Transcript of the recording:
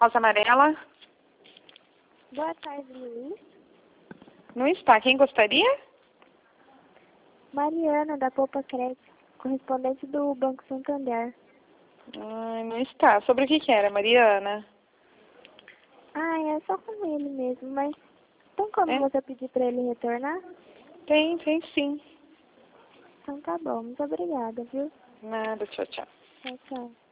Rosa Amarela? Boa tarde, Luiz. Não está. Quem gostaria? Mariana, da Poupa Crédito, correspondente do Banco Santander. Não está. Sobre o que era, Mariana? É só com ele mesmo, mas tem como você pedir para ele retornar? Tem sim. Então tá bom, muito obrigada, viu? Nada, tchau, tchau. Tchau, tchau.